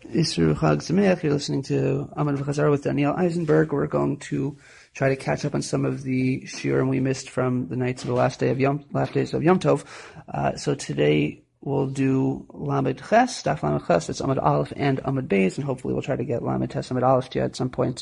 Isru Chag Sameach. You're listening to Amad V'Chazar with Daniel Eisenberg. We're going to try to catch up on some of the shiurim we missed from the nights of the last days of Yom Tov. So today we'll do Lamed Ches, Daf Lamed Ches. It's Amad Aleph and Amad Beis, and hopefully we'll try to get Lamed Ches Amad Aleph to you at some point.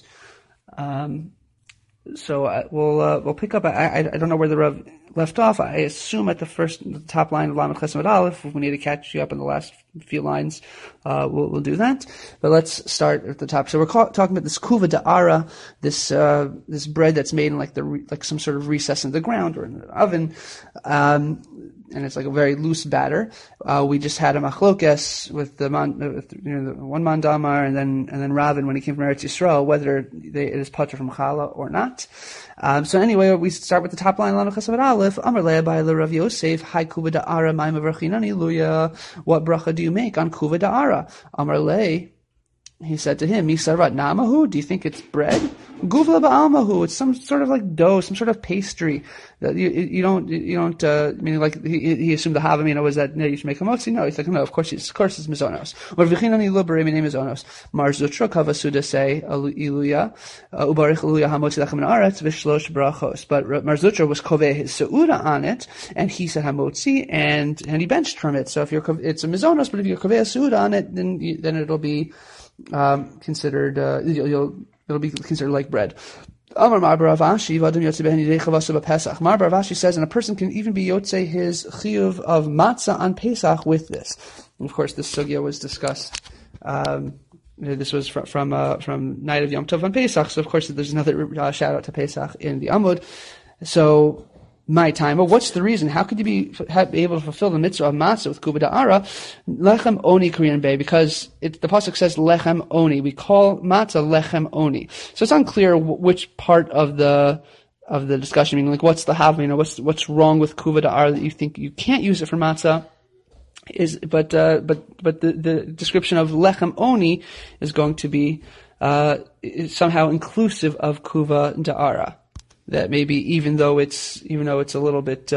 So we'll pick up. I don't know where the Rav left off. I assume at the top line of Lamed Ches Amad Aleph. If we need to catch you up in the last few lines, we'll do that. But let's start at the top. So we're talking about this kuva da'ara, this bread that's made in like some sort of recess in the ground or in an oven, and it's like a very loose batter. We just had a machlokes with the one man damar and then Ravin when he came from Eretz Yisrael, whether it is patur from challah or not. So anyway, we start with the top line, Lamed Ches Amad Aleph. Amar le'ah by Rav Yosef, Hai kuva da'ara, ma'im avrachinani luya. What bracha do you make on kuva da'ara? Amar le'ah, he said to him, Misarat namahu, do you think it's bread? Guvla ba'almahu, it's some sort of like dough, some sort of pastry. You don't, meaning like, he assumed the Havamina was that, you should make a motzi? No, he's like, no, of course it's mizonos. Or v'chinani lubarei minei mizonos. Mar Zutra kavasuda say, iluya, ubarich iluya hamotzi lechem min aretz, v'shlosh brachos. But Mar Zutra was koveh his seuda on it, and he said hamotzi, and he benched from it. So if it's a mizonos, but if you're koveh a seuda on it, then it'll be, considered, it'll be considered like bread. Amar Mar Vashi says, and a person can even be yotze his chiyuv of matzah on Pesach with this. And of course, this sugya was discussed. This was from night of Yom Tov on Pesach. So of course, there's another shout out to Pesach in the Amud. So, my time. Well, what's the reason? How could you be able to fulfill the mitzvah of matzah with kuva da'ara? Lechem oni Korean bay, because the pasuk says lechem oni. We call matzah lechem oni. So it's unclear which part of the discussion, meaning like what's the havamina, what's wrong with kuva da'ara that you think you can't use it for matzah but the description of lechem oni is going to be is somehow inclusive of kuva da'ara. That maybe even though it's a little bit,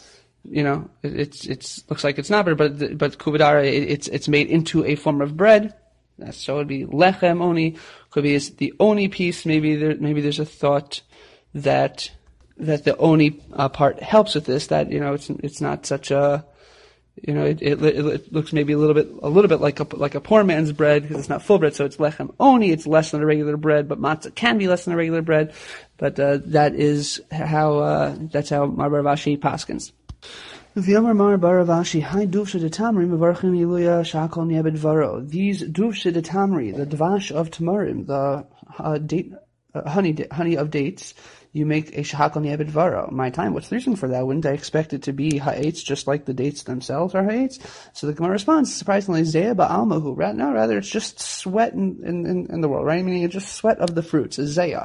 it's looks like it's not bread, but kuva da'ara, it's made into a form of bread. So it'd be lechem oni. Could be is the oni piece. Maybe there's a thought that the oni part helps with this. That it's not such a, it looks maybe a little bit like a poor man's bread because it's not full bread, so it's lechem oni. It's less than a regular bread, but matzah can be less than a regular bread. But that's how Mar Bar Vashi paskins. V'yamar Mar Bar Vashi, Hai duvshe de tamri mevarchin iluya shakol niebed varo. These duvshe de tamri, the dvash of tamarim, the honey of dates, you make a shahakal niebed varo. My time, what's the reason for that? Wouldn't I expect it to be ha'etz, just like the dates themselves are ha'etz? So the Gemara responds, surprisingly, zeya ba'almahu. No, rather it's just sweat in the world, right? Meaning it's just sweat of the fruits, is zeya.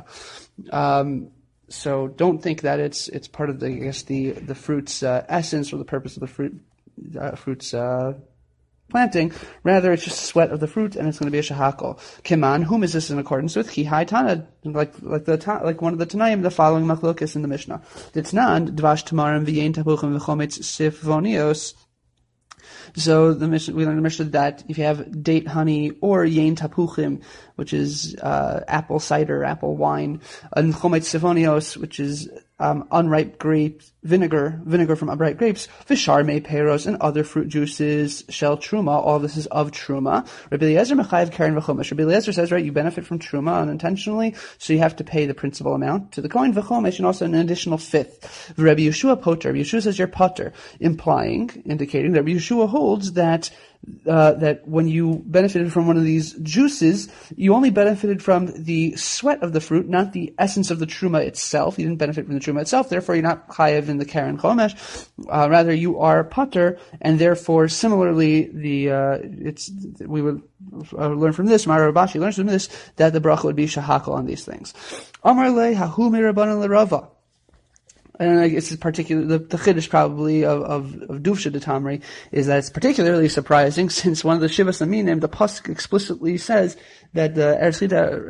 So don't think that it's part of the fruit's essence or the purpose of the fruit's planting. Rather, it's just sweat of the fruit, and it's going to be a shahakol. Kiman, whom is this in accordance with? Ki hai tana, like one of the Tanaim, the following machlokes in the Mishnah. Ditznan dvash tamarim v'yein tapuchim v'chometz sifvonios. So we learned in the Mishnah that if you have date honey or yein tapuchim, which is apple cider, apple wine, and chometz sifonios, which is unripe grapes, vinegar from unripe grapes, visharmei peros, and other fruit juices, shel truma, all this is of truma. Rabbi Eliezer mechayev karen v'chomesh. Rabbi Eliezer says, right, you benefit from truma unintentionally, so you have to pay the principal amount to the kohen v'chomesh, and also an additional fifth. Rabbi Yeshua poter. Rabbi Yeshua says you're poter, indicating that Rabbi Yeshua holds that when you benefited from one of these juices, you only benefited from the sweat of the fruit, not the essence of the truma itself. You didn't benefit from the truma itself, therefore you're not chayev in the karen chomesh. Rather, you are pater, and therefore, similarly, we would learn from this. Mar Rabashi learns from this that the bracha would be shahakal on these things. Amar le hahu mirabanan l'rava. And it's particular, the chiddush probably of Duvshe de Tamri is that it's particularly surprising since one of the Shivas Aminim, the pasuk explicitly says that the Eretz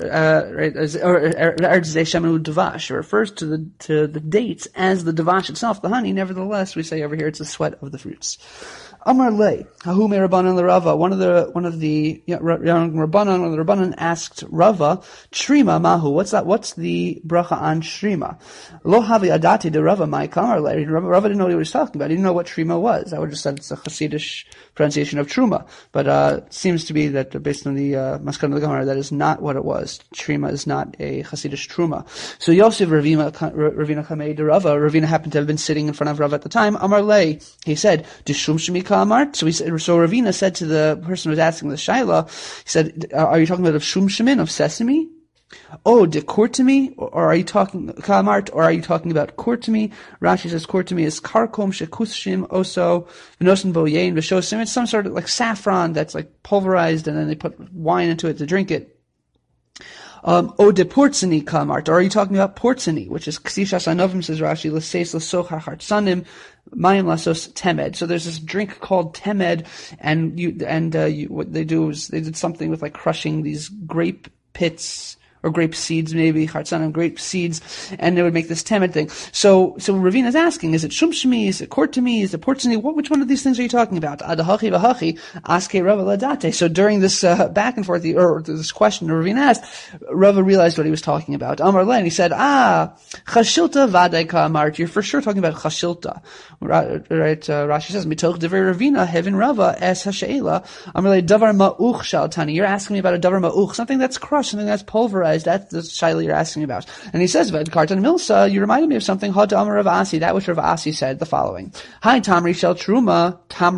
Shemenu Dvash refers to the dates as the Dvash itself, the honey. Nevertheless, we say over here it's the sweat of the fruits. Amar le, hahu me Rabbanan l'Rava. One of the young Rabbanan asked Rava, Shrima mahu. What's that? What's the bracha on Shrima? Lo havi adati de Rava mai kamar le. Rava didn't know what he was talking about. He didn't know what Shrima was. I would have just said it's a Hasidish pronunciation of Truma. But seems to be that based on the Maskan of the Gemara, that is not what it was. Shrima is not a Hasidish Truma. So Yosef Ravina Kamei de Rava. Ravina happened to have been sitting in front of Rava at the time. Amar le, he said, Dishum Shemi Kamart. So Ravina said to the person who was asking the Shaila, he said, are you talking about of Shum Shemin, of sesame? Oh, de kortami, or are you talking kamart, or are you talking about kortami? Rashi says kortami is karkom shekushim oso v'nosen boyein v'shosim. It's some sort of like saffron that's like pulverized, and then they put wine into it to drink it. O de portsani kamart, or are you talking about portsani, which is ksishas anovim, says Rashi, l'seis l'sochar hartsanim mayim lasos temed. So there's this drink called temed, and what they do is they did something with like crushing these grape pits, or grape seeds, maybe, chartzanim, grape seeds, and they would make this temed thing. So Ravina is asking, is it shumshmi, is it kortami, is it portsani, which one of these things are you talking about? Adahachi v'hachi, aske Rava ladate. So during this back and forth, or this question Ravina asked, Rava realized what he was talking about. Amar le, and he said, chashilta vadai ka'amart, you're for sure talking about chashilta. Right, Rashi says, mitoch divrei Ravina, hevin Rava, es ha'she'ela, Amar le, davar ma'uch shaltani, you're asking me about a davar ma'uch, something that's crushed, something that's pulverized. That's the shaila you're asking about. And he says, Kartan Milsa, you reminded me of something, Hod Amar Rav Asi, that which Rav Asi said the following. Hi, Tamri Shel Truma,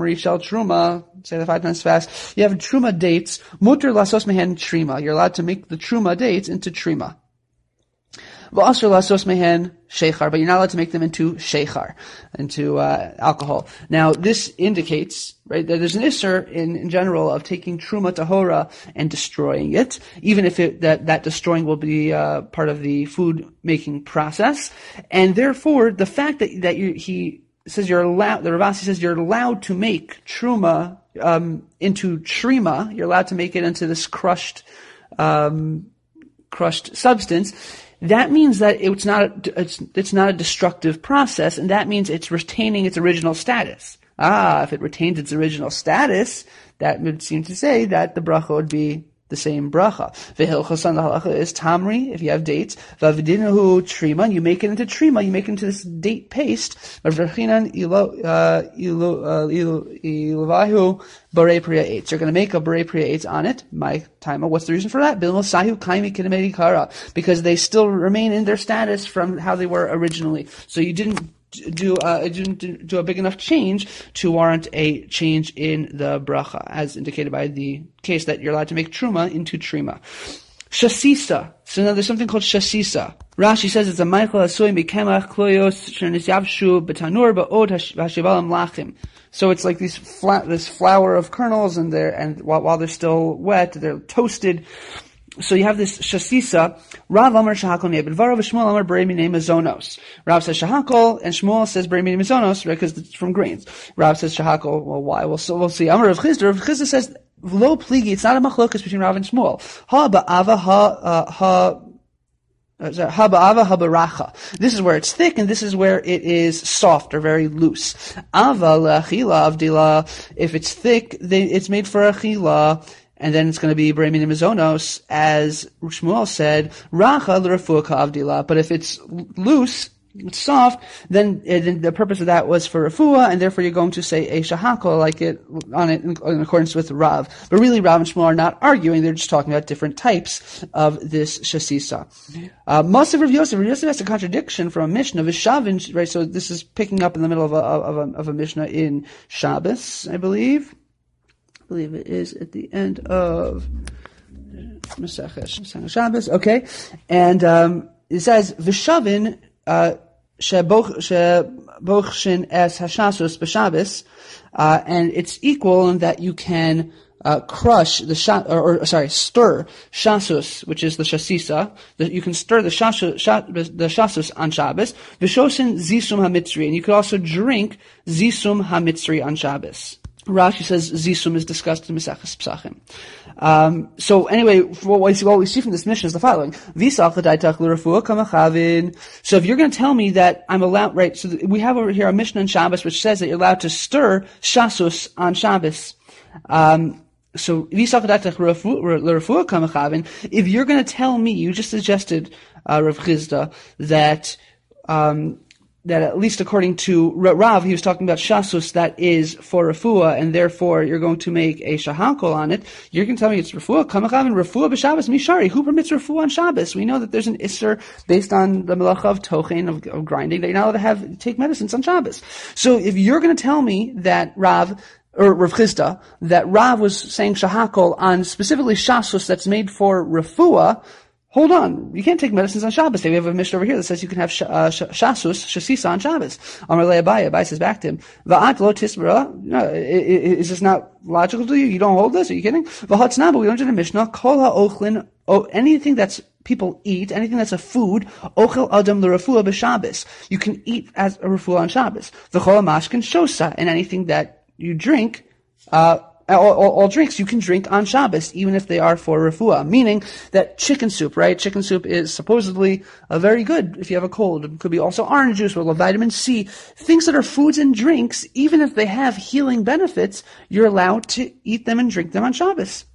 say the 5 times fast. You have Truma dates, Mutter Lasos Mehen Trima. You're allowed to make the Truma dates into Trima. V'asr lasos mehen sheichar, but you're not allowed to make them into sheichar, into alcohol. Now, this indicates, right, that there's an isser in general of taking truma tahora and destroying it, even if that destroying will be part of the food making process, and therefore the fact that he says you're allowed, the Ravasi says you're allowed to make truma into trima, you're allowed to make it into this crushed substance. That means that it's not a destructive process, and that means it's retaining its original status. If it retains its original status, that would seem to say that the bracha would be the same bracha. V'hilchos on the halacha is tamri, if you have dates. V'avidinahu trima, you make it into trima, you make it into this date paste. V'avrchinan iluvahu barei priya eitz. You're going to make a barei priya eitz on it. My time. What's the reason for that? Bilmo sahu kaimi kinemedi kara, because they still remain in their status from how they were originally. So you didn't do a big enough change to warrant a change in the bracha, as indicated by the case that you're allowed to make truma into trima. Shasisa. So now there's something called shasisa. Rashi says it's a meichel asui mikemach kloyos shenisyavshu betanur ba'od hashivalim lachim. So it's like this flour of kernels, and while they're still wet, they're toasted. So you have this shasisa. Rav Amar Shahakol Nebedvarav, Shmuel Amar Brei Minei Mazonos. Rav says Shahakol, and Shmuel says Brei Minei Mazonos, right, because it's from grains. Rav says Shahakol, well, why? We'll see. Amar Rav Chisda. Rav Chisda says, Lo pligi, it's not a machlokas between Rav and Shmuel. Ha ba'ava ha baracha. This is where it's thick, and this is where it is soft or very loose. Ava le'achila avdila. If it's thick, it's made for achila. And then it's going to be Brei Minei Mazonos, as Shmuel said, Racha l'refuah ka'avdila. But if it's loose, it's soft, then the purpose of that was for refuah, and therefore you're going to say a shahako like it in accordance with Rav. But really, Rav and Shmuel are not arguing; they're just talking about different types of this shasisa. Masav Rav Yosef has a contradiction from a Mishnah of Shavin, right? So this is picking up in the middle of a Mishnah in Shabbos, I believe it is at the end of Maseches Shabbos. Okay, and it says V'shavin shebochshin es hashasus b'Shabbos, and it's equal in that you can crush the stir shasus, which is the shasisa. You can stir the shasus on Shabbos. V'shoshin zisum hamitzri, and you could also drink zisum hamitzri on Shabbos. Rashi says zisum is discussed in Maseches Pesachim. So anyway, what we see from this mission is the following. So if you're going to tell me that I'm allowed, right, so we have over here a mission on Shabbos which says that you're allowed to stir shasus on Shabbos. So if you're going to tell me, you just suggested, Rav Chizda, that at least according to Rav, he was talking about shasus that is for refuah, and therefore you're going to make a shahakol on it. You're going to tell me it's refuah, kamachavin, refuah b'Shabbos mishari. Who permits refuah on Shabbos? We know that there's an isser based on the melacha of tochen, of grinding, that you're not allowed to take medicines on Shabbos. So if you're going to tell me that Rav Chizda, that Rav was saying shahakol on specifically shasus that's made for refuah, hold on, you can't take medicines on Shabbos. We have a mission over here that says you can have shasisa on Shabbos. Amar le Abai says back to him, Va'at lo tisbara, is this not logical to you? You don't hold this? Are you kidding? V'hatzna, we learned in the Mishnah, kol ha'ochlin, anything that's people eat, anything that's a food, ochel adam l'refuah b'Shabbos. You can eat as a refuah on Shabbos. V'chol ha'mashkin shosa, and anything that you drink, all drinks you can drink on Shabbos, even if they are for refuah. Meaning that chicken soup, right? Chicken soup is supposedly very good if you have a cold. It could be also orange juice with vitamin C. Things that are foods and drinks, even if they have healing benefits, you're allowed to eat them and drink them on Shabbos.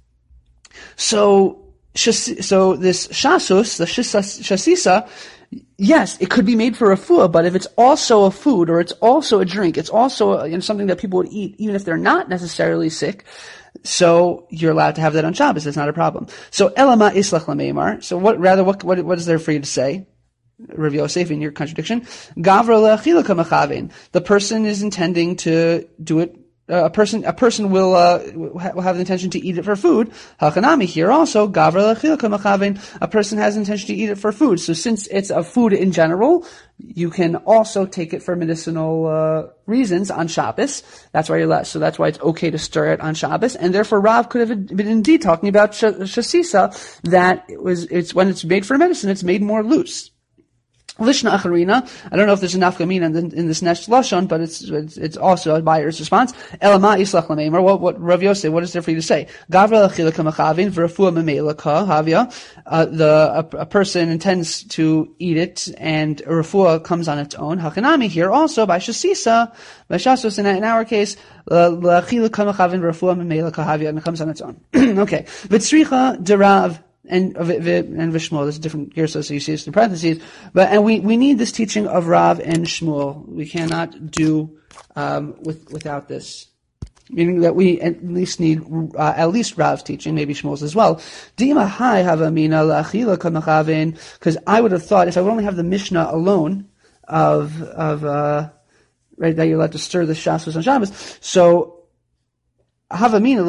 So this shasus, the shasisa, yes, it could be made for refuah, but if it's also a food or it's also a drink, it's also something that people would eat even if they're not necessarily sick, so you're allowed to have that on Shabbos. It's not a problem. So elama islach lameimar. So what is there for you to say? Rav Yosef, in your contradiction, gavra le'achila kamachavin. The person is intending to do it. A person will have the intention to eat it for food. Hachanami, here also, gavra lechil kamachavin. A person has intention to eat it for food. So since it's a food in general, you can also take it for medicinal reasons on Shabbos. That's why you're less. So that's why it's okay to stir it on Shabbos. And therefore, Rav could have been indeed talking about shasisa, that it's when it's made for medicine, it's made more loose. Lishna acharina. I don't know if there's a nafkamina in this next lashon, but it's also a buyer's response. Elama islach lameimar. What Rav Yosef, what is there for you to say? Gavra lechila kamachavin v'refuah memelaka havia. A person intends to eat it, and a refuah comes on its own. Hakanami, here also by shasisa, by shasus in our case, lechila kamachavin v'refuah memelaka havia, and it comes on its own. Okay. V'tzricha derav. And Vishmuel, there's a different girsa, so you see this in parentheses. And we need this teaching of Rav and Shmuel. We cannot do without this. Meaning that we at least need at least Rav's teaching, maybe Shmuel's as well. Dima hai havamina la'achila kamachavin, because I would have thought if I would only have the Mishnah alone of right, that you're allowed to stir the shasus on Shabbos. So I would think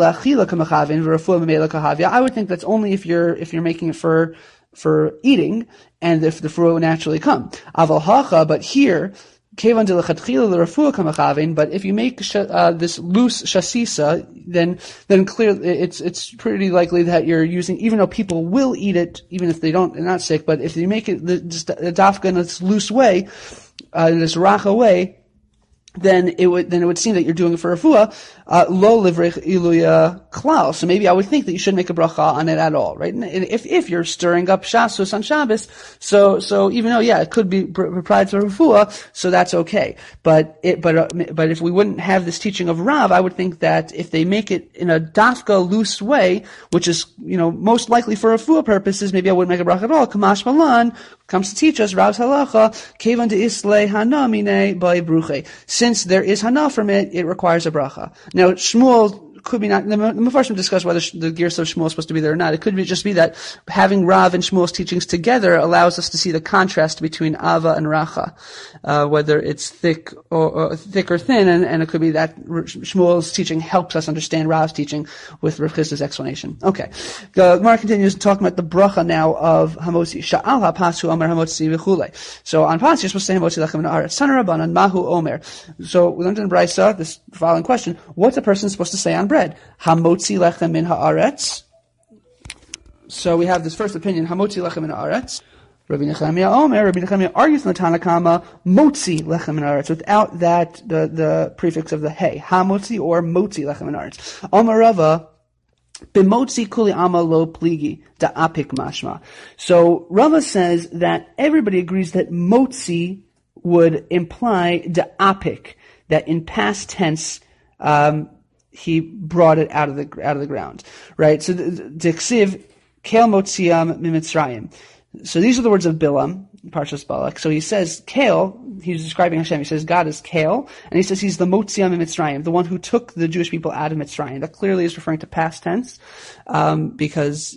that's only if you're making it for eating, and if the fruit would naturally come. But here, but if you make this loose shasisa, then clearly it's pretty likely that you're using, even though people will eat it, even if they're not sick, but if you make it the dafka in this loose way, this racha way, then it would seem that you're doing it for refuah, lo livrech iluya klal. So maybe I would think that you shouldn't make a bracha on it at all, right? And if you're stirring up shasus on Shabbos, so even though, it could be prior to refuah, so that's okay. But if we wouldn't have this teaching of Rav, I would think that if they make it in a dafka loose way, which is, most likely for refuah purposes, maybe I wouldn't make a bracha at all. Kamash Malan comes to teach us, Rav's halacha, kevan de islay hana mine by bruche. Since there is hana from it, it requires a bracha. Now, Shmuel could be not, the Mefarshim discuss whether the Gersa of Shmuel is supposed to be there or not. It could just be that having Rav and Shmuel's teachings together allows us to see the contrast between Ava and Racha, whether it's thick or thin, and it could be that Shmuel's teaching helps us understand Rav's teaching with Rav Chisda's explanation. Okay. The Gemara continues talking about the bracha now of Hamotzi. Sha'al ha'pasu omer Hamotzi v'chulei. So on Pas, you're supposed to say Hamotzi lechem ha'aretz. Tana Rabbanan mahu omer. So we learned in Brisa this following question: what's a person supposed to say on bread? Hamotzi lechem min haaretz. So we have this first opinion, Hamotzi lechem min haaretz. Rabbi Nechemiah Omer, Rabbi Nechemiah argues in the Tanakama, Motzi lechem min haaretz, without that, the prefix of the hey. Hamotzi or Motzi lechem min haaretz. Omer Rava, B'motzi kuli ama lo pligi da apik mashma. So Rava says that everybody agrees that motzi would imply da apik, that in past tense, he brought it out of the ground, right? So Diksiv Kel Motziam Mimitzrayim. So these are the words of Bilam, Parshas Balak. So he says, Kel, he's describing Hashem, he says God is Kel, and he says he's the Motziam Mimitzrayim, the one who took the Jewish people out of Mitzrayim. That clearly is referring to past tense, because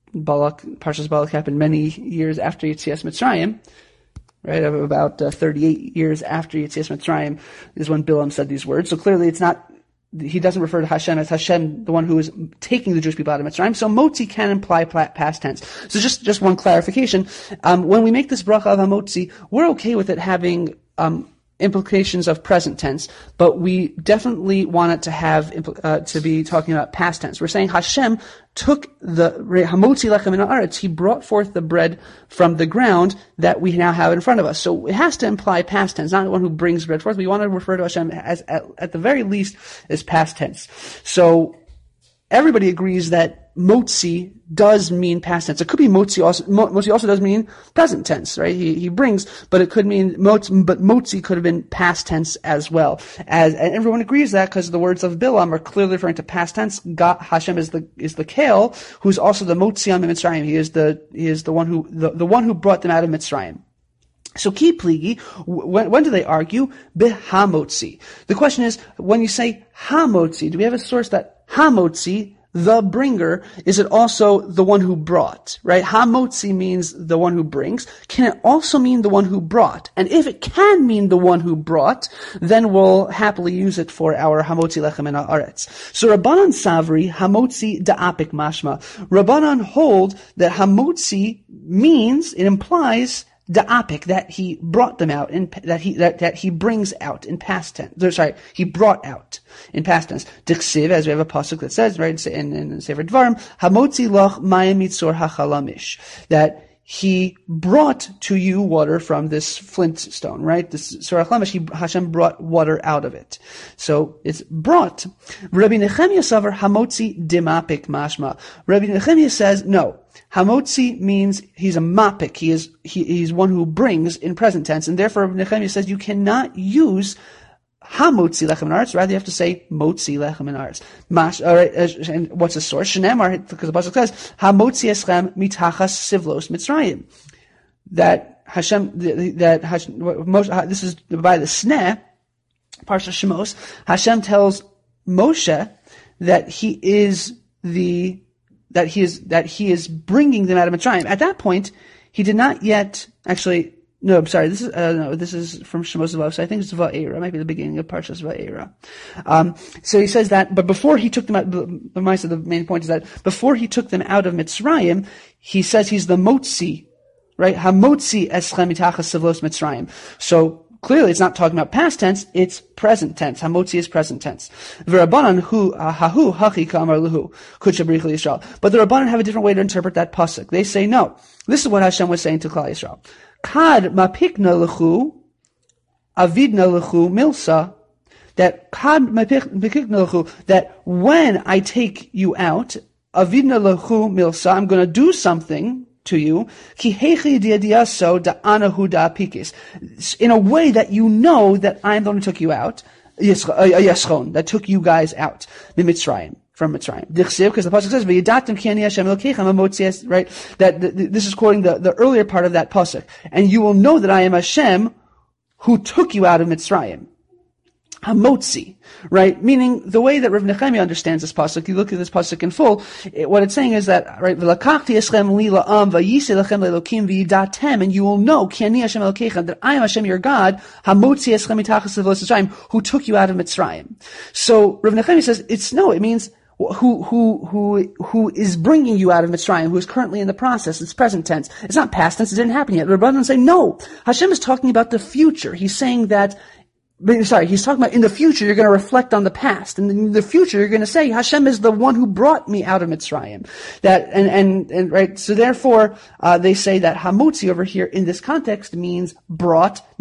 Parshas Balak happened many years after Yetzias Mitzrayim, right? About 38 years after Yetzias Mitzrayim is when Bilam said these words. So clearly it's not, he doesn't refer to Hashem as Hashem, the one who is taking the Jewish people out of Mitzrayim. So motzi can imply past tense. So just one clarification. When we make this bracha of hamotzi, we're okay with it having implications of present tense, but we definitely want it to have to be talking about past tense. We're saying Hashem took the hamotzi lechem min haaretz. He brought forth the bread from the ground that we now have in front of us. So it has to imply past tense, not the one who brings bread forth. We want to refer to Hashem as at the very least as past tense. So everybody agrees that motzi does mean past tense. It could be motzi also. Motzi also does mean present tense, right? He brings, but it could mean but motzi could have been past tense as well. And everyone agrees that because the words of Bilam are clearly referring to past tense. God, Hashem is the Kel, who's also the Motziam in Mitzrayim. He is the one who brought them out of Mitzrayim. So ki pligi, when do they argue? B'hamotzi. The question is, when you say hamotzi, do we have a source that hamotzi, the bringer, is it also the one who brought, right? Hamotzi means the one who brings. Can it also mean the one who brought? And if it can mean the one who brought, then we'll happily use it for our hamotzi lechem min haaretz. So Rabbanan Savri, hamotzi da'apik mashma. Rabbanan hold that hamotzi means, it implies da'apik, that he brought them out, that he brings out in past tense. Sorry, he brought out in past tense. Diksiv, as we have a pasuk that says, right, in Sefer Dvarim, hamotzi loch mayim mitzor hachalamish, that he brought to you water from this flint stone, right? This Surah Chlamish, Hashem brought water out of it. So it's brought. Rabbi Nechemia savar hamotzi dimapik mashma. Rabbi Nechemia says, no. Hamotzi means he's a mapik. He's one who brings in present tense. And therefore, Rabbi Nechemia says you cannot use hamotzi lechem min haaretz. Rather, you have to say motzi lechem min haaretz. All right, and what's the source? Shenemar, because the pasuk says hamotzi eschem mitachas sivlos Mitzrayim. That Hashem, this is by the sneh, Parsha Shemos. Hashem tells Moshe that he is bringing them out of Mitzrayim. At that point, he did not yet actually. No, I'm sorry. This is from Shemos Vav. So I think it's Va'era. It might be the beginning of Parshas Va'era. So he says that, but before he took them out, the main point is that before he took them out of Mitzrayim, he says he's the Motzi, right? Hamotzi eschem mitachas sivlos Mitzrayim. So clearly it's not talking about past tense, it's present tense. Hamotzi is present tense. V'Rabbanan hahu hachi k'amar luhu kudsha b'rich Yisrael. But the Rabbanan have a different way to interpret that pasuk. They say, no, this is what Hashem was saying to Klal Yisrael. Kad mapikna lechu, avidna lechu milsa, that kad mapikna lechu, that when I take you out, avidna lechu milsa, I'm going to do something to you, ki hechi diadiaso da anahu da apikis, in a way that you know that I'm the one who took you out, Yeshchon, that took you guys out, Mitzrayim. From Mitzrayim. Dichsiv, because the pasuk says, "V'yidatem ki ani Hashem Elokeichem hamotzi," right? That this is quoting the earlier part of that pasuk, and you will know that I am Hashem who took you out of Mitzrayim. Hamotzi, right? Meaning the way that Rav Nechemia understands this pasuk. You look at this pasuk in full. What it's saying is that, right? V'lakachti eschem li la'am v'yisei lechem le'elokim v'yidatem, and you will know ki ani Hashem Elokeichem, that I am Hashem your God, hamotzi eschem mitachas sivlos Mitzrayim, who took you out of Mitzrayim. So Rav Nechemia says it means who is bringing you out of Mitzrayim, who is currently in the process. It's present tense. It's not past tense. It didn't happen yet. Rabbanan say, no. Hashem is talking about the future. He's saying that, he's talking about in the future you're going to reflect on the past. And in the future you're going to say, Hashem is the one who brought me out of Mitzrayim. And right, so therefore, they say that hamotzi over here in this context means brought, not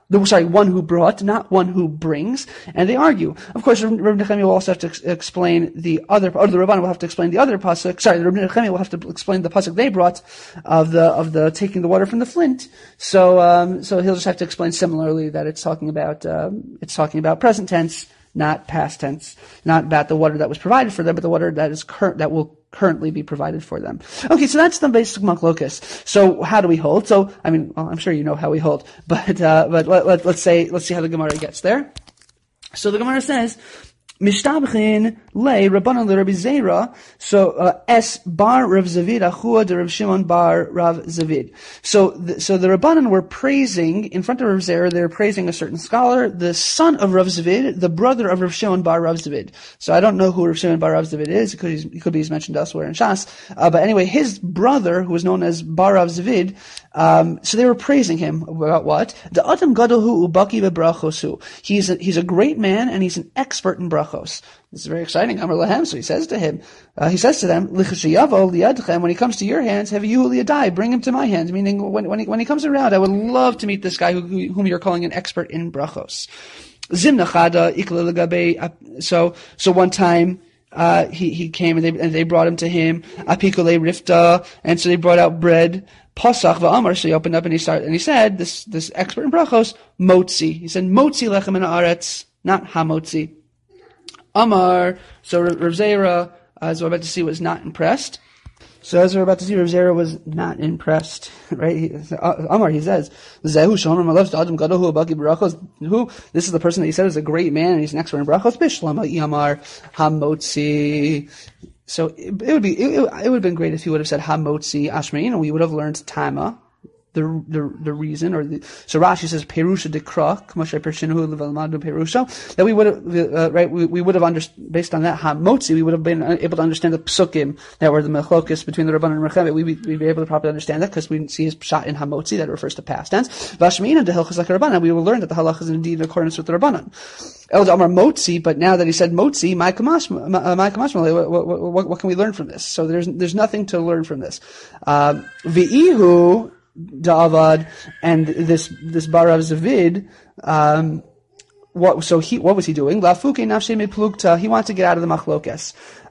one who brought, not one who brings, and they argue. Of course, Rabbi Nechemia will also have to explain the Rabbanan will have to explain the other pasuk. Sorry, Rabbi Nechemia will have to explain the pasuk they brought of the taking the water from the flint. So he'll just have to explain similarly that it's talking about present tense, not past tense, not about the water that was provided for them, but the water that will currently be provided for them. Okay, so that's the basic machlokas. So how do we hold? So, I'm sure you know how we hold, but let's see how the Gemara gets there. So the Gemara says, Mishtabchin le Rabbanan le Rabbi Zera. So es bar Rav Zavid achua de Rav Shimon bar Rav Zavid. So the Rabbanan were praising in front of Rav Zera. They were praising a certain scholar, the son of Rav Zavid, the brother of Rav Shimon bar Rav Zavid. So I don't know who Rav Shimon bar Rav Zavid is. He could be mentioned elsewhere in Shas. But anyway, his brother, who was known as bar Rav Zavid, so they were praising him about what? The Adam Gadolhu Ubaki bebrachosu. He's a great man and he's an expert in brachos. This is very exciting. Amar lahem. So he says to them, Lichashiyavo liyadchem. When he comes to your hands, have you liyadai. Bring him to my hands. Meaning, when he comes around, I would love to meet this guy whom you're calling an expert in brachos. Zimnachada ikla legabe. So one time. He came and they brought him to him. Apikole rifta. And so they brought out bread. Pasach va'amar, so he opened up and he said, this expert in brachos, motzi. He said, motzi lechem min haaretz, not hamotzi. Amar, so Rav Zera, as we're about to see, was not impressed. So as we're about to see, Rav Zera was not impressed, right? Amar, he says, Zehu shomer malav adam gadohu abaki brachos. Who? This is the person that he said is a great man and he's an expert in brachos. Bishlama Amar hamotzi. So it would have been great if he would have said hamotzi ashmein, and we would have learned tama, the reason, so Rashi says perusha dekra k'moshe pershinu levalmadu perusha, that we would have we would have based on that hamotzi, we would have been able to understand the psukim that were the mechlokus between the Rabbanan and Rechevit. We'd be able to properly understand that because we see his pshat in hamotzi that refers to past tense. Vashmein and dehilchas like Rabbanan, we will learn that the halach is indeed in accordance with the Rabbanan. El Amar motzi, but now that he said motzi, my kamashma, what can we learn from this? So there's nothing to learn from this. V'ihu Da'avad, and this Barav Zavid, what was he doing? Lafuke nafshe meplugta. He wanted to get out of the machlokes.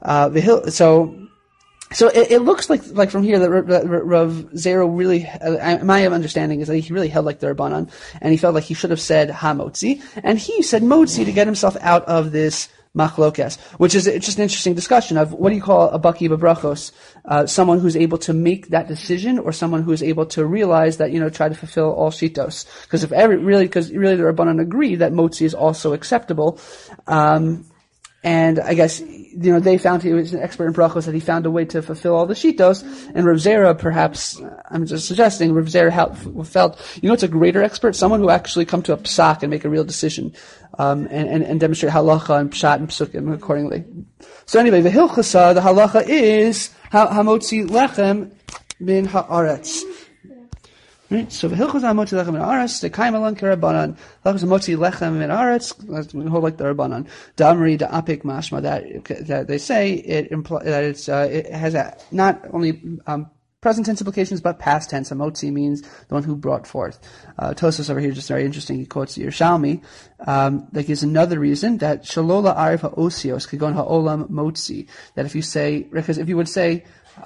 So it looks like from here that Rav Zera really, my understanding is that he really held like the Rabbanan, and he felt like he should have said hamotzi, and he said motzi to get himself out of this machlokes, which is just an interesting discussion of what do you call a baki b'brachos, someone who's able to make that decision, or someone who is able to realize that, try to fulfill all shitos. Because really the Rabbanan agreed that motzi is also acceptable, and I guess, they found he was an expert in brachos, that he found a way to fulfill all the shitos, and Rav Zera, perhaps, I'm just suggesting, Rav Zera felt, it's a greater expert, someone who actually come to a psak and make a real decision, and demonstrate halacha and pshat and psukim accordingly. So anyway, the halacha is, hamotzi lechem min haaretz. Right? So v'hilchos hamotzi lechem min haaretz, the kaim alon k'Rabbanan. Hilchos hamotzi lechem min haaretz, we hold like the Rabbanan. Damri da apik mashma, that they say it it has not only present tense implications, but past tense. Hamotzi means the one who brought forth. Tosfos over here is just very interesting. He quotes Yerushalmi. That gives another reason that shalola arif ha'osios kigon ha'olam motzi. That if you would say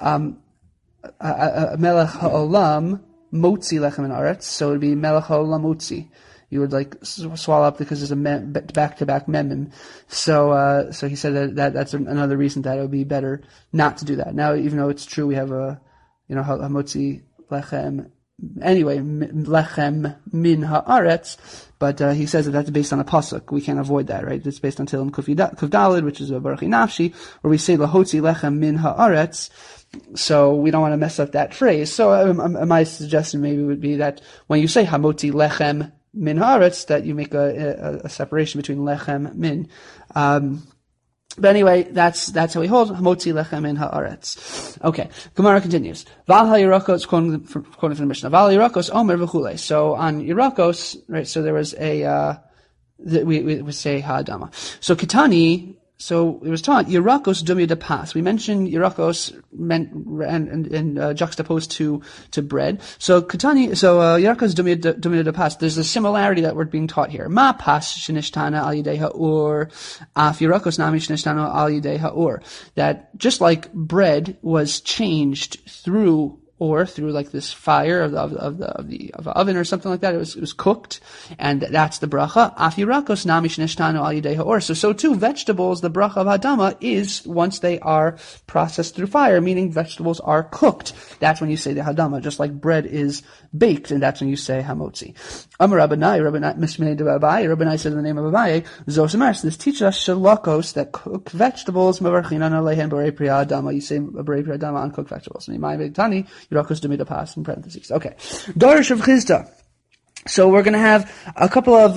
melech ha'olam motzi lechem in aretz, so it would be melech ha'olam motzi. You would swallow up because there's a back-to-back memim. So he said that's another reason that it would be better not to do that. Now, even though it's true, we have hamotzi lechem. Anyway, lechem min haaretz, but he says that that's based on a pasuk. We can't avoid that, right? It's based on Tehillim Kuf Daled, which is a Baruch Nafshi, where we say lahotzi lechem min haaretz. So we don't want to mess up that phrase. So my suggestion maybe would be that when you say hamotzi lechem min haaretz, that you make a separation between lechem min. But anyway, that's how we hold hamotzi lechem min haaretz. Okay, Gemara continues. Val ha'yirakos, quoting from the Mishnah. Val ha'yirakos omer v'chulei. So on yirakos, right? So there was we say ha'adama. So Kitani. So it was taught Yerakos Dumya de Pas. We mentioned Yerakos meant and juxtaposed to bread. So Yerakos Dumya de Pas. There's a similarity that we're being taught here. Ma Pas Shenishtana Al Yidei Ha'or Af Yerakos Nami Shenishtana Al Yidei Ha'or. That just like bread was changed through like this fire of the oven or something like that. It was cooked, and that's the bracha. Afirakos nami shenishhtanu al yidei ha'or. So too, vegetables, the bracha of hadama is once they are processed through fire, meaning vegetables are cooked. That's when you say the hadama, just like bread is baked, and that's when you say hamotzi. Amar Rabbanai said in the name of Abaye, Zosemar, this teaches us shalakos, that cooked vegetables, mavarchinan alehen borei priya hadama. You say borei priya hadama on cooked vegetables. Tani, Yerakos Dumya de Pas in parentheses. Okay. Darish of Chisda. So we're going to have a couple of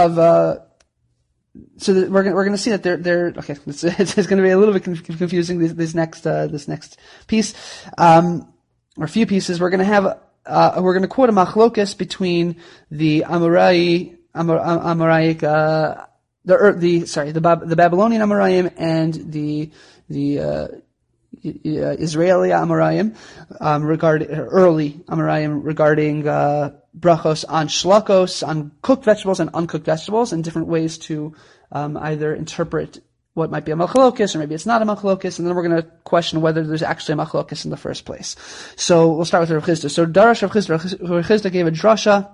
so that we're going to see that they're okay. It's going to be a little bit confusing this next piece, or a few pieces. We're going to have we're going to quote a machlokes between the Amoraic, the Babylonian Amoraim and the Israeli Amoraim, early Amoraim regarding brachos on shlakos, on cooked vegetables and uncooked vegetables, and different ways to either interpret what might be a machlokes, or maybe it's not a machlokes, and then we're going to question whether there's actually a machlokes in the first place. So we'll start with Rav Chisda. So Darash Rav Chisda gave a drasha,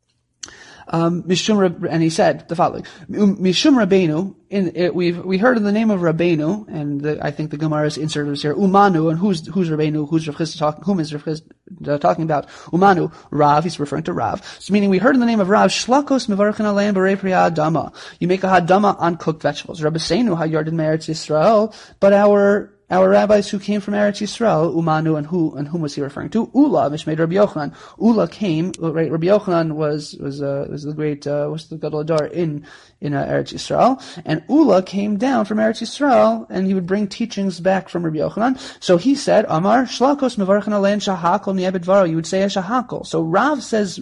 and he said the following: Mishum Rabbeinu. We heard in the name of Rabbeinu, and I think the Gemara's insert was here. Umanu, and who's Rabbeinu? Who's Rav Chisda talking? Whom is Rav Chisda talking about? Umanu, Rav. He's referring to Rav. So meaning we heard in the name of Rav Shlakos Mevarchin Alein Borei Priya Hadama. You make a hadama on cooked vegetables. Rabbi Seinu Hayardin Meretz Yisrael, but our rabbis who came from Eretz Yisrael, Umanu, and whom was he referring to? Ula, Mishmei Rabbi Yochanan. Ula came, right? Rabbi Yochanan was the great, was the Gadol Hadar in Eretz Yisrael, and Ula came down from Eretz Yisrael, and he would bring teachings back from Rabbi Yochanan. So he said, Amar Shlakos Mevarchin Alein Shahakol Ni'ebed Varo. You would say a shahakol. So Rav says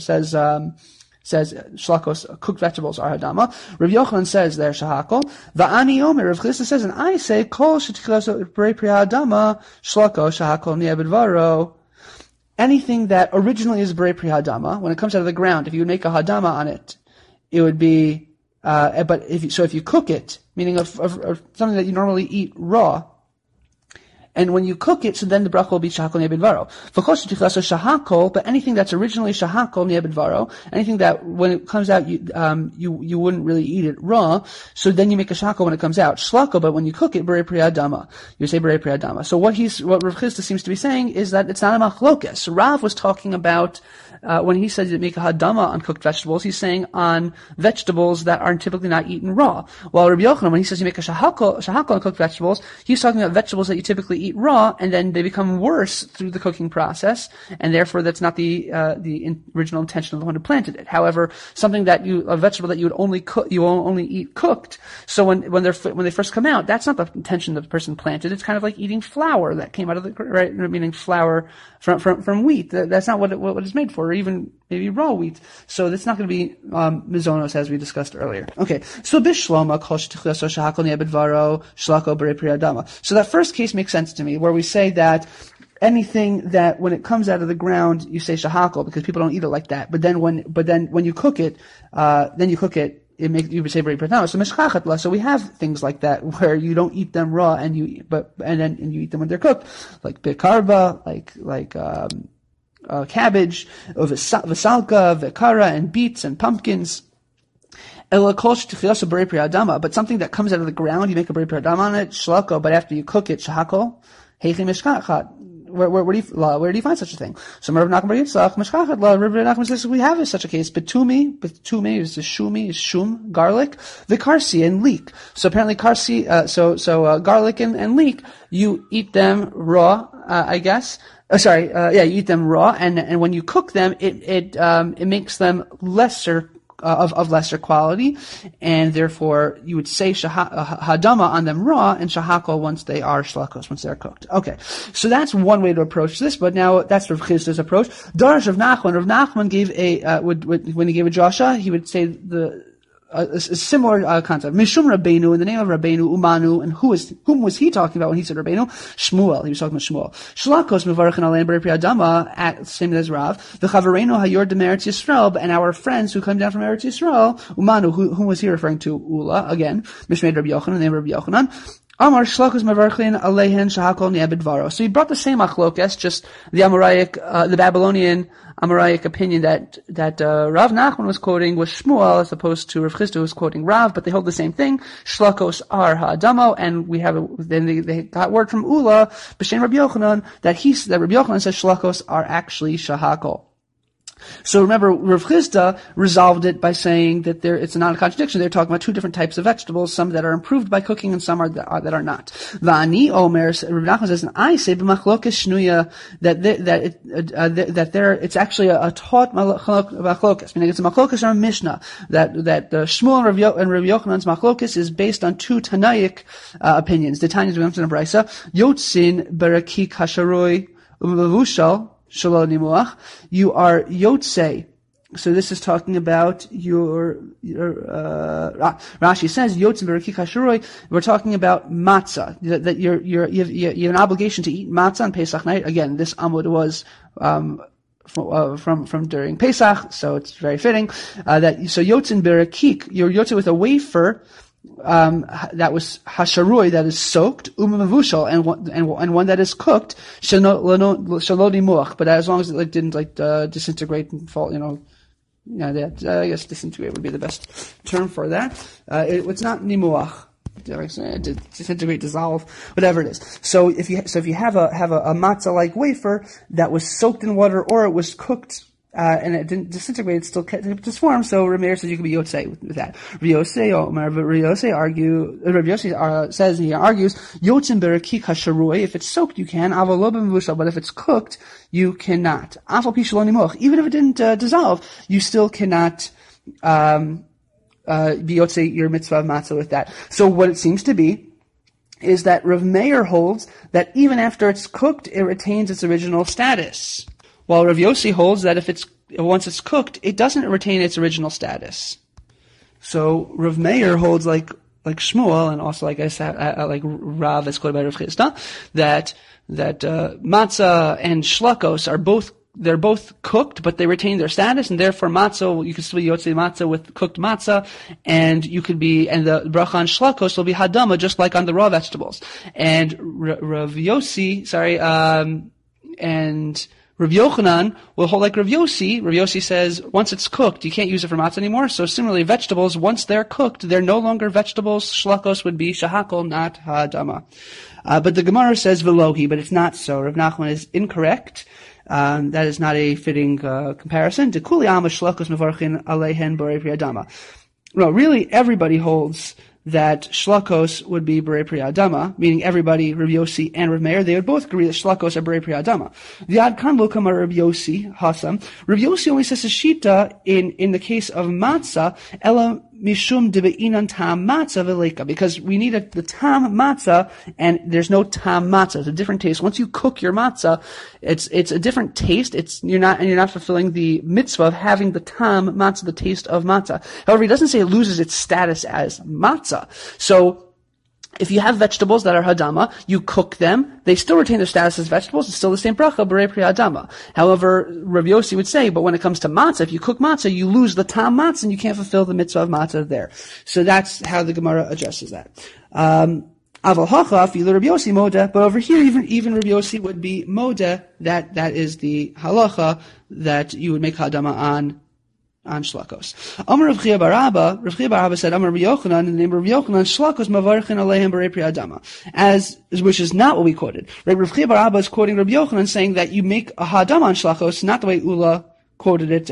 shlakos, cooked vegetables are hadama. Rav Yochanan says they're shahakol. Va'ani omer, Rav Chisda says, and I say, kol shetichlas borei priya hadama, shlakos shahakol ni'ebed varo. Anything that originally is borei priya hadama, when it comes out of the ground, if you would make a hadama on it, it would be, but if you cook it, meaning of something that you normally eat raw, and when you cook it, so then the bracha will be shahakol ni'ebed varo. Shahakol, but anything that's originally shahakol ni'ebed varo, anything that when it comes out, you wouldn't really eat it raw, so then you make a shahakol when it comes out. Shlako, but when you cook it, borei priya hadama. You say borei priya hadama. So what Rav Chisda seems to be saying is that it's not a machlokes. Rav was talking about, when he says you make a hadama on cooked vegetables, he's saying on vegetables that are typically not eaten raw. While Rabbi Yochanan, when he says you make a shahakol on cooked vegetables, he's talking about vegetables that you typically eat raw, and then they become worse through the cooking process, and therefore that's not the original intention of the one who planted it. However, a vegetable that you would only cook, you will only eat cooked. So when they first come out, that's not the intention that the person planted. It's kind of like eating flour that came out of the, right, meaning flour from wheat. That's not what it's made for, or even maybe raw wheat. So that's not going to be mizonos, as we discussed earlier. Okay, so bishloma kol shetichlas shahakol ni'ebed varo shlako borei priya hadama. So that first case makes sense to me, where we say that anything that when it comes out of the ground you say shahakol because people don't eat it like that. But then when you cook it, you would say borei priya hadama. So meshchachat la. So we have things like that where you don't eat them raw and you eat them when they're cooked, like bikarba, like cabbage, vasalka, vikara, and beets and pumpkins. But something that comes out of the ground, you make a borei priya hadama on it, shlako, but after you cook it, shahakol, heichi mishkachat. Where do you find such a thing? So Rav Nachman bar Yitzchak, mishkachat la, Rav Nachman says we have such a case. Betumi is the shumi, is shum, garlic, the karsi and leek. So apparently karsi, garlic and leek, you eat them raw, I guess. You eat them raw, and when you cook them, it makes them lesser, of lesser quality, and therefore you would say hadama on them raw and shahakol once they are shlakos, once they're cooked. Okay, so that's one way to approach this, but now that's Rav Chisda's approach. Darash Rav Nachman gave when he gave a drasha, he would say a similar concept. Mishum Rabbeinu, in the name of Rabbeinu, Umanu, and whom was he talking about when he said Rabbeinu? Shmuel. He was talking about Shmuel. Shlakos mevarchen alein b'rei Adama, same as Rav. V'chavereinu hayor demeretz Yisrael, and our friends who come down from Eretz Yisrael, Umanu, whom was he referring to? Ula, again. Mishmei Rabbi Yochanan, the name of Rabbi Yochanan. Amar shlakos mevarchen alehen shahakol ni'ebedvaro. So he brought the same achlokas, just the Amoraic, the Babylonian Amoraic opinion that Rav Nachman was quoting was Shmuel as opposed to Rav Chisda who was quoting Rav, but they hold the same thing. Shlakos are ha'adamo, and we have then they got word from Ula b'shem Rabbi Yochanan that Rabbi Yochanan says shlakos are actually shahakol. So remember, Rav Chisda resolved it by saying that it's not a contradiction. They're talking about two different types of vegetables, some that are improved by cooking and some that are not. Va'ani Omer, Rav Nachman says, and I say b'machlokas shnuya that it's actually a taught machlokas, meaning it's a machlokas or a mishnah that Shmuel and Rav Yochanan's machlokas is based on two Tanaic opinions. The Tanya is in a brisa, Yotzin berakik hasharoi u'mavushal. You are yotze. So this is talking about your Rashi says yotze berakik hasharoi. We're talking about matzah. That you have an obligation to eat matzah on Pesach night. Again, this Amud was from during Pesach, so it's very fitting so yotzin berakik. You're yotze with a wafer. That was hasharui, that is soaked, umamavushal, and one that is cooked, shalodi muach, but as long as it didn't disintegrate and fall, I guess disintegrate would be the best term for that. It's not nimuach. Disintegrate, dissolve, whatever it is. So if you have a matzah like wafer that was soaked in water or it was cooked, and it didn't disintegrate, it still kept its form, so Rameir says you can be yotzei with that. Rav Yossi says, he argues, yotzin berakik hasharui, if it's soaked you can, aval lo b'mevushal, but if it's cooked, you cannot. Aval pi shelo nimuach, even if it didn't dissolve, you still cannot be yotzei your mitzvah of matzah with that. So what it seems to be is that Rav Meir holds that even after it's cooked, it retains its original status. While Rav Yossi holds that once it's cooked, it doesn't retain its original status. So Rav Meir holds like Shmuel, and also like I said, like Rav is quoted by Rav Chisda, that matzah and shlakos they're both cooked, but they retain their status, and therefore matzah, you can still be yotzei matzah with cooked matzah, and the bracha on shlakos will be hadama, just like on the raw vegetables. And Rav Yossi, and Rav Yochanan will hold like Rav Yossi. Rav Yossi says, once it's cooked, you can't use it for matzah anymore. So similarly, vegetables, once they're cooked, they're no longer vegetables. Shlakos would be shahakol, not ha'adama. But the Gemara says velohi, but it's not so. Rav Nachman is incorrect. That is not a fitting comparison. Dekuli ama shlakos mevarchin alehen borei pri adama. No, really, everybody holds that shlakos would be Berei Pri Adama, meaning everybody, Rav Yossi and Rav Meir, they would both agree that shlakos are Berei Pri Adama. The Ad Kan Lo Kamar Rav Yossi, Hasam. Rav Yossi only says a shita in the case of matzah, Ela Mishum Debe'inan Tam Matzah Veleka, because we need the Tam Matzah, and there's no Tam Matzah. It's a different taste. Once you cook your matzah, it's a different taste. You're not fulfilling the mitzvah of having the Tam Matzah, the taste of matzah. However, he doesn't say it loses its status as matzah. So, if you have vegetables that are hadama, you cook them, they still retain their status as vegetables, it's still the same bracha, berei pri hadama. However, Rav Yossi would say, but when it comes to matzah, if you cook matzah, you lose the tam matzah and you can't fulfill the mitzvah of matzah there. So that's how the Gemara addresses that. Aval hacha, filu Rav Yossi moda, but over here, even Rav Yossi would be moda, that is the halacha that you would make hadama on shlakos. Amar Rav Chia bar Abba said, Amar Rav Yochanan, in the name of Rav Yochanan, shlakos mavarchin aleihem berei pri adama, which is not what we quoted. Rav Chia bar Abba is quoting Rav Yochanan saying that you make a hadama on shlakos, not the way Ula quoted it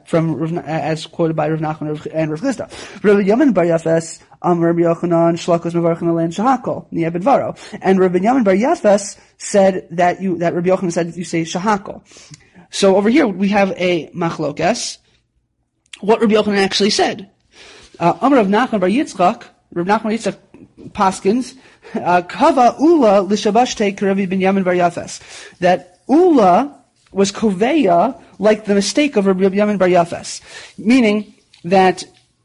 as quoted by Rav Nachman and Rav Chisda. Rav Yamin bar Yafes, Amar Rav Yochanan, shlakos mavarchin aleihem shahakol, ni'ebedvaro. And Rav Yamin bar Yafes said that Rav Yochanan said that you say shahakol. So over here we have a machlokas, what Rabbi Yochanan actually said. Amar Rav Nachman bar Yitzchak, Rav Nachman bar Yitzchak Paskins, Kava Ula l'shabashte k'Ravi Binyamin bar Yafes. That Ula was koveya like the mistake of Rabbi Binyamin bar Yafes. Meaning that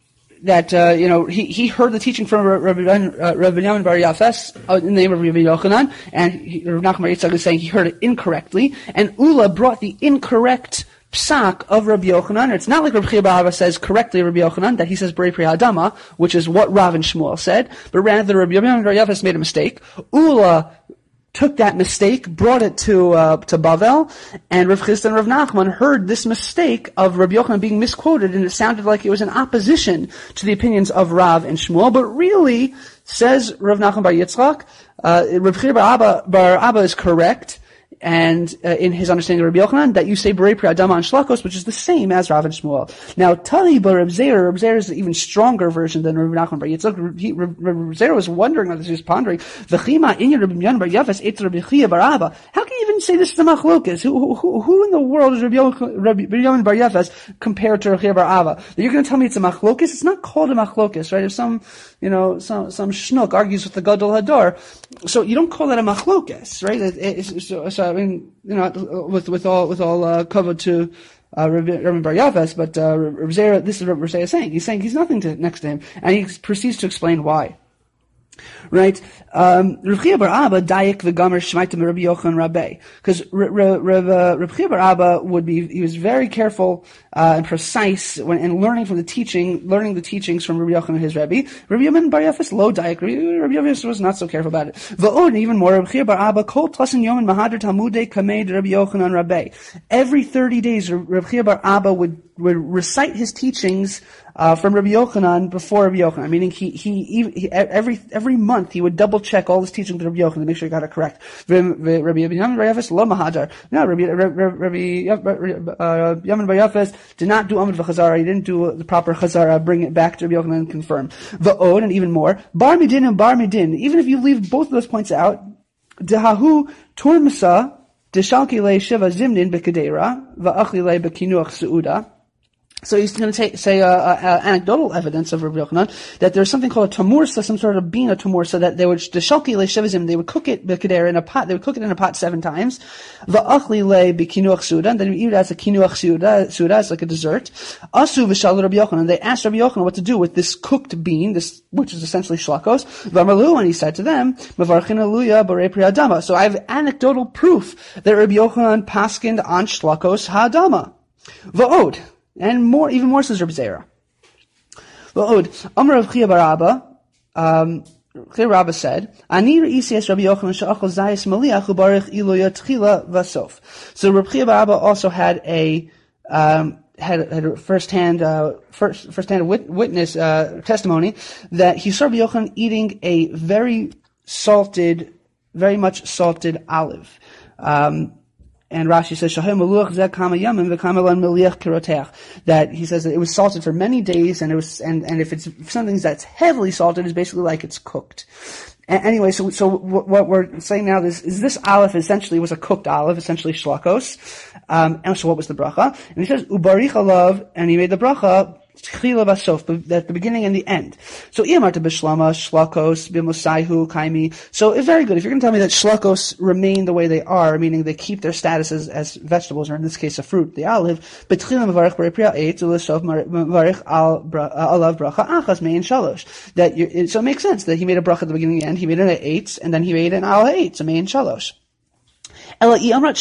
that he heard the teaching from Rabbi Yamin Bar Yafes in the name of Rabbi Yochanan, and Rav Nachman Bar Yitzchak is saying he heard it incorrectly, and Ula brought the incorrect psak of Rabbi Yochanan. It's not like Rabbi Chia Bar Abba says correctly Rabbi Yochanan, that he says Berei Pri Adama, which is what Rav and Shmuel said, but rather Rabbi Yamin Bar Yafes made a mistake. Ula took that mistake, brought it to Bavel, and Rav Chisda and Rav Nachman heard this mistake of Rabbi Yochanan being misquoted, and it sounded like it was in opposition to the opinions of Rav and Shmuel, but really, says Rav Nachman Bar Yitzchak, Rav Chia Bar Abba is correct, and in his understanding of Rabbi Yochanan, that you say Berei Pri Adama and Shlakos, which is the same as Rav and Shmuel. Now, Tali Bar Reb Zera is an even stronger version than Rabbi Nachman Bar Yitzchak. Reb Zera was wondering, he was pondering, V'chima inyan Rabbi Yamin Bar Yafes et Rabbi Chia Bar Abba. How can you even say this is a machlokes? Who in the world is Rabbi Yamin Bar Yafes compared to Rabbi Chia Bar Abba? You're going to tell me it's a machlokes? It's not called a machlokes, right? If some schnook argues with the Gadol Hador, so you don't call that a machlokes, right? So I mean, with all kavod to Rabbi Bar Yafes, but Reb Zera, this is what Reb Zera is saying. He's saying he's nothing next to him, and he proceeds to explain why. Right? Rav Chia Bar Abba dayak v'gamer shmaitim Rabbi Yochanan Rabbi, because Rav Chia Bar Abba he was very careful and precise in learning the teachings from Rabbi Yochanan his Rebbe. Rabbi Yamin Bar Yafes lo dayak. Rabbi Yafes was not so careful about it. V'od, even more, Rav Chia Bar Abba kol tlasin yomin mahadr talmudei kamed Rabbi Yochanan Rabbi. Every 30 days, Rav Chia Bar Abba would recite his teachings from Rabbi Yochanan before Rabbi Yochanan, meaning he every month he would double check all his teachings with Rabbi Yochanan to make sure he got it correct. Rabbi Yamin Bar Yafes lo mahadar. No, Rabbi Yamin Bar Yafes did not do Amud v'Chazara. He didn't do the proper Chazara, bring it back to Rabbi Yochanan and confirm. V'od, and even more, Bar Midin and Bar Midin. Even if you leave both of those points out, Dehahu Turmasa Deshalki le Shiva Zimnin B'Kedera Va'achli le B'Kinuach Su'uda. So he's going to say anecdotal evidence of Rabbi Yochanan that there's something called a tamursa, some sort of bean, a tamursa, that they would deshalki le shevizim, they would cook it b'kedera in a pot. They would cook it in a pot 7 times. Va'achli le b'kinuach suda, and then we eat it as a kinuach suda, as like a dessert. Asu v'shal Rabbi Yochanan. They asked Rabbi Yochanan what to do with this cooked bean, which is essentially shlakos. V'amarlu, and he said to them, Mavarchin aluya b'rei pri adama. So I have anecdotal proof that Rabbi Yochanan paskined on shlakos ha'adama. Va'od. And even more says Reb Zera. V'od, Amar Rav Chia Bar Abba, Chia Bar Abba said, Ani re'isi es Rabbi Yochanan she'achol zayis maliach u'barich iluya tchila v'sof. So Reb Chia Bar Abba also had a first-hand witness, testimony that he saw Rabbi Yochanan eating a very much salted olive. And Rashi says, that he says that it was salted for many days, and if it's something that's heavily salted, it's basically like it's cooked. Anyway, so what we're saying now is this olive essentially was a cooked olive, essentially shlakos. And so what was the bracha? And he says, ubarich alav, and he made the bracha tchila vasof, at the beginning and the end. So iyamarta b'shlama shlakos b'musaihu kaimi. So it's very good. If you're going to tell me that shlakos remain the way they are, meaning they keep their status as vegetables, or in this case a fruit, the olive, b'tchila mavarich b'rei priya eitz u'lesof mavarich alav bracha achas mein shalosh. So it makes sense that he made a bracha at the beginning and the end. He made it at eitz, and then he made it an ala eitz, a mein shalosh. But if you're going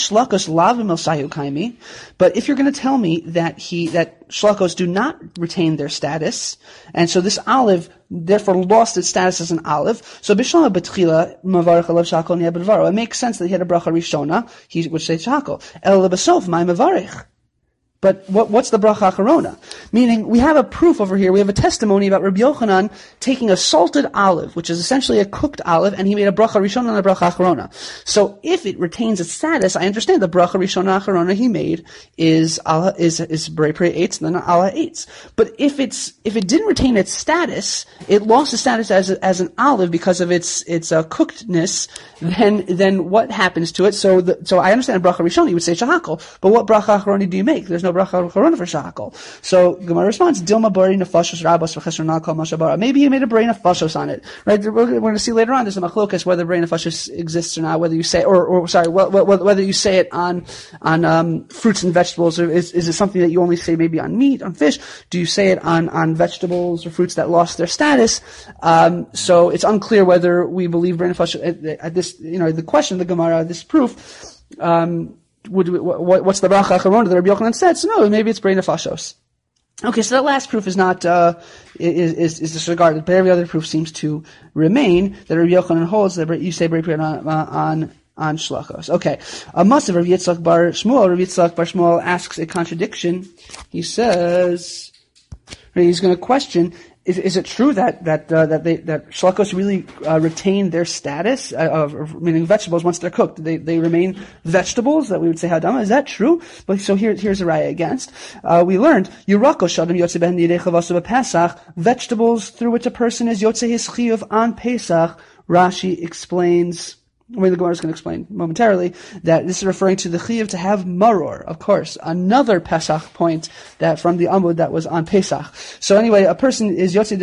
to tell me that shlakos do not retain their status, and so this olive therefore lost its status as an olive, so b'shlama b'tchila mavarich alav shakol niya b'dvaro. It makes sense that he had a bracha rishona, he would say shakol. El lebesof my mavarich. But what's the bracha acharona? Meaning, we have a proof over here, we have a testimony about Rabbi Yochanan taking a salted olive, which is essentially a cooked olive, and he made a bracha rishona and a bracha acharona. So if it retains its status, I understand the bracha rishona acharona he made is berei pri eitz and then ala eitz. But if it didn't retain its status, it lost its status as an olive because of its cookedness, then what happens to it? So I understand bracha rishona, you would say shahakol, but what bracha acharona do you make? There's no bracha acharona for shakal. So Gemara responds, Dilma bari nefashos rabos v'chesron kol mashabara. Maybe he made a brain nefashos on it, right? We're going to see later on. There's a machlokas whether brain nefashos exists or not. Whether you say, whether you say it on fruits and vegetables, or is it something that you only say maybe on meat, on fish? Do you say it on vegetables or fruits that lost their status? So it's unclear whether we believe brain nefashos at this. The question of the Gemara, this proof. What's the bracha acharona that Rabbi Yochanan said? So no, maybe it's brain nefashos. Okay, so that last proof is not is disregarded, but every other proof seems to remain that Rabbi Yochanan holds that you say brain on shlachos. Okay, a massive Rabbi Yitzchak bar Shmuel asks a contradiction. He says he's going to question. Is it true that shlachos really retain their status meaning vegetables once they're cooked? They remain vegetables that we would say hadama. Is that true? But so here's a raya against. We learned yirako shadam yotze ben yidei chavasa b'Pesach, vegetables through which a person is yotze his chiyuv on Pesach. Rashi explains. The Gemara is going to explain momentarily that this is referring to the chiyuv to have maror, of course, another Pesach point that from the Amud that was on Pesach. So anyway, a person is yotze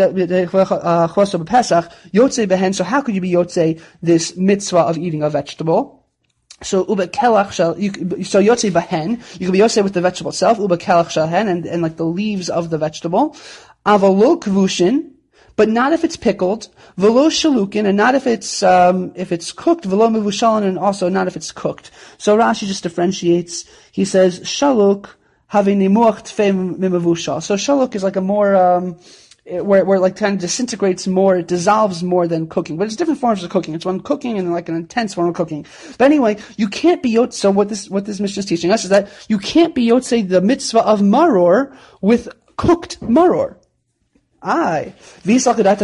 Pesach, yotze behen. So how could you be yotze this mitzvah of eating a vegetable? So uba kelach shal, so yotze behen, you can be yotze with the vegetable itself, uba kelach shal hen, and like the leaves of the vegetable. Avalo kvushin. But not if it's pickled, velo shalukin, and not if it's cooked, velo mivushalan, and also not if it's cooked. So Rashi just differentiates. He says shaluk have nimuach tfei mimavushal. So shaluk is like a more where it like kind of disintegrates more, it dissolves more than cooking. But it's different forms of cooking. It's one cooking and like an intense form of cooking. But anyway, you can't be yotze. So what this Mishnah is teaching us is that you can't be yotze the mitzvah of maror with cooked maror. But if you're going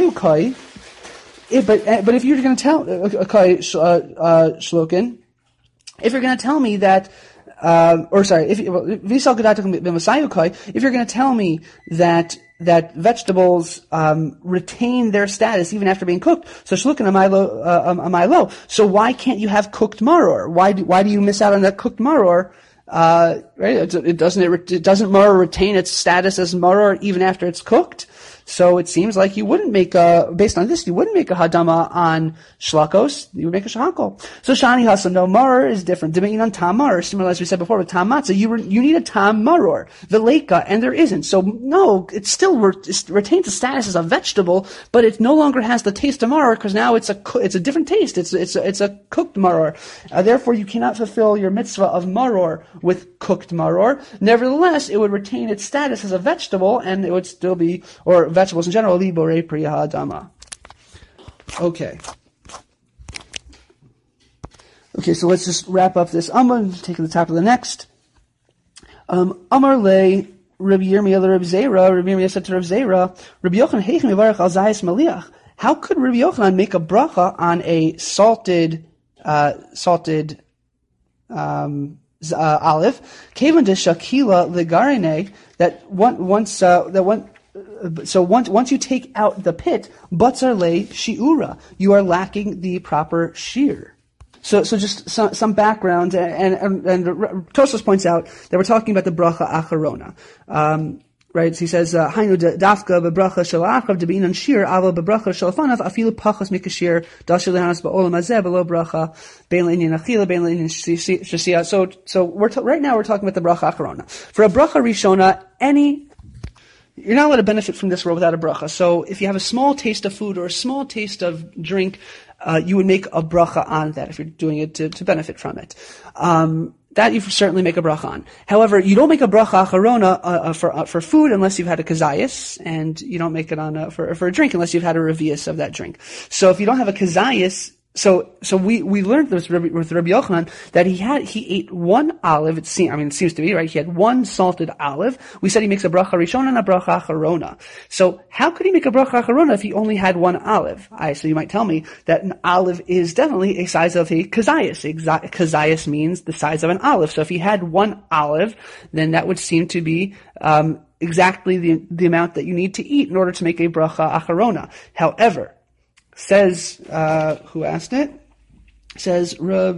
to tell Shlokin, if you're going to tell me that, if you're going to tell me that vegetables retain their status even after being cooked, so Shlokin amaylo. So why can't you have cooked maror? Why do you miss out on that cooked maror? Right? It doesn't maror retain its status as maror even after it's cooked? So it seems like you wouldn't make based on this, you wouldn't make a hadama on shlakos, you would make a shahakol. So shani hasam, no, maror is different. Depending on tam maror, similar as we said before with tam matzah, you need a tam maror, veleka, and there isn't. So no, it still retains the status as a vegetable, but it no longer has the taste of maror because now it's a different taste. It's a cooked maror. Therefore, you cannot fulfill your mitzvah of maror with cooked maror. Nevertheless, it would retain its status as a vegetable, and it would still be, or vegetables in general, libore priya hadama. Okay, so let's just wrap up this Amar, take the top of the next. Amar le Rabbi Yirmiyah le Rabbi Zera. Rabbi Yirmiyah said to Rabbi Zera, Rabbi Yochanan heichem yivarech al zayis maliach. How could Rabbi Yochanan make a bracha on a salted olive? Kevan de shakila legarine, so once you take out the pit, batzar le shiura, you are lacking the proper shear. So just some background, and Tosfos points out that we're talking about the bracha acharona. Right? So he says, Hainu dafka bebracha shel achav debinan shir aval bebracha shel afanav afilu pachas mikashir dashil lehanas ba'olam hazeh below bracha bein le'inyan achila bein le'inyan shasiya. So right now we're talking about the bracha acharona. For a bracha rishona, you're not allowed to benefit from this world without a bracha. So if you have a small taste of food or a small taste of drink, you would make a bracha on that if you're doing it to benefit from it. That you certainly make a bracha on. However, you don't make a bracha acharona for food unless you've had a kazayas, and you don't make it on for a drink unless you've had a revius of that drink. So if you don't have a kazayas, so we learned this with Rabbi Yochanan that he ate one olive. It seems to be right. He had one salted olive. We said he makes a bracha rishona and a bracha acharona. So how could he make a bracha acharona if he only had one olive? So you might tell me that an olive is definitely a size of a kazayas. Kazayas means the size of an olive. So if he had one olive, then that would seem to be exactly the amount that you need to eat in order to make a bracha acharona. However, says, who asked it? Says, Rab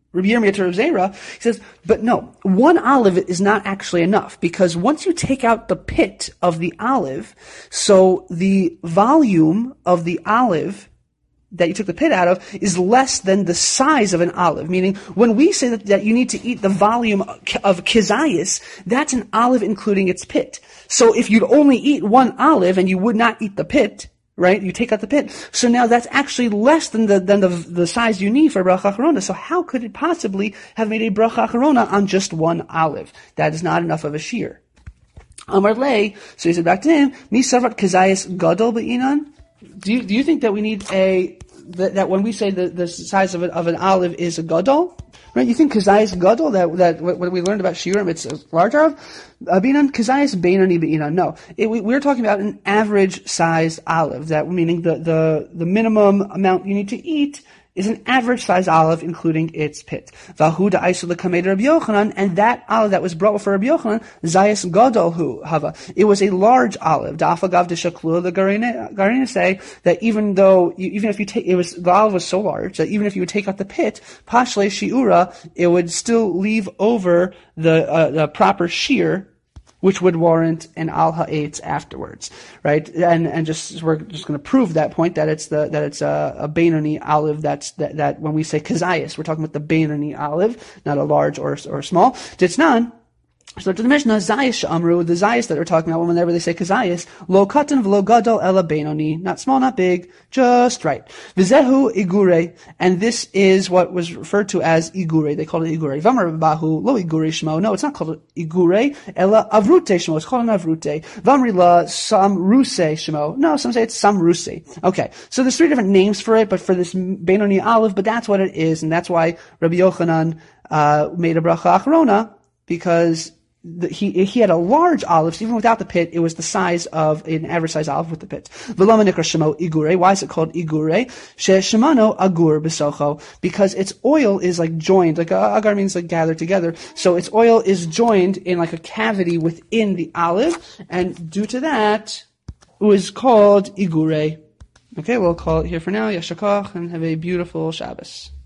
Rabbi Yirmiyah to Rav Zera, he says, but no, one olive is not actually enough, because once you take out the pit of the olive, so the volume of the olive that you took the pit out of is less than the size of an olive. Meaning, when we say that you need to eat the volume of kizayis, that's an olive including its pit. So if you'd only eat one olive and you would not eat the pit, right? You take out the pit. So now that's actually less than the size you need for bracha acharona. So how could it possibly have made a bracha acharona on just one olive? That is not enough of a shear. Amar lei, so he said back to him, Mi savat kizayis gadol be'inan? Do you think that we need that when we say the size of an olive is a gadol, right? You think kazayis gadol, that what we learned about shiurim, it's a large olive? Binan kazayis beinani beinan. No, we're talking about an average sized olive. That meaning the minimum amount you need to eat is an average size olive, including its pit. Vahu da'aisu l'kamei Rabbi Yochanan, and that olive that was brought for Rabbi Yochanan, zayas gadol hu hava. It was a large olive. Da'afagav d'shaklu, the Garina say that even if you take, the olive was so large that even if you would take out the pit, pashle shiura, it would still leave over the proper shear, which would warrant an al ha'etz afterwards, right? And we're just going to prove that point that it's a Beinoni olive. That when we say kazayis, we're talking about the Beinoni olive, not a large or small. Ditznan. So to the Mishnah, Zayis Amru, the Zayis that we're talking about whenever they say Kazayis, Lo Katan v'lo Gadol ela Beinoni, not small, not big, just right. V'zehu Igure, and this is what was referred to as Igure. They call it Igure. V'amar Bahu, Lo Igure Shmo. No, it's not called Igure, ela Avrute Shmo. It's called an Avrute. V'amri la Samruse Shmo. No, some say it's Samruse. Okay, so there's three different names for it, but for this Beinoni olive, but that's what it is, and that's why Rabbi Yochanan made a bracha acharona, because he had a large olive, so even without the pit, it was the size of an average size olive with the pit. V'lama nikra shemo igure. Why is it called igure? She shemano agur b'socho. Because its oil is like joined, like agar means like gathered together. So its oil is joined in like a cavity within the olive, and due to that, it was called igure. Okay, we'll call it here for now. Yashakach, and have a beautiful Shabbos.